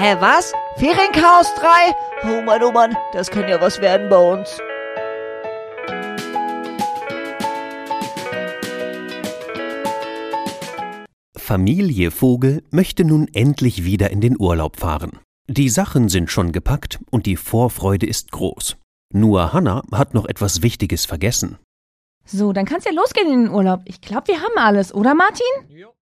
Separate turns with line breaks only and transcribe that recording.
Hä, was? Ferienchaos 3? Oh Mann, das kann ja was werden bei uns.
Familie Vogel möchte nun endlich wieder in den Urlaub fahren. Die Sachen sind schon gepackt und die Vorfreude ist groß. Nur Hannah hat noch etwas Wichtiges vergessen.
So, dann kann's ja losgehen in den Urlaub. Ich glaube, wir haben alles, oder Martin?
Ja,